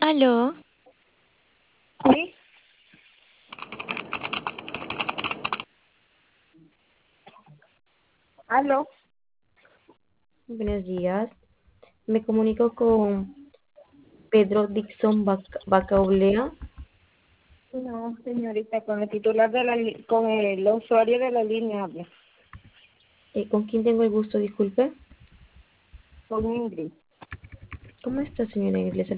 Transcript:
Aló, Sí, aló. Buenos días. Me comunico con Pedro Dixon Bacaulea. No, señorita, con el titular de con el usuario de la línea habla, ¿Con quién tengo el gusto? Disculpe. con Ingrid. ¿Cómo está, señora Iglesia?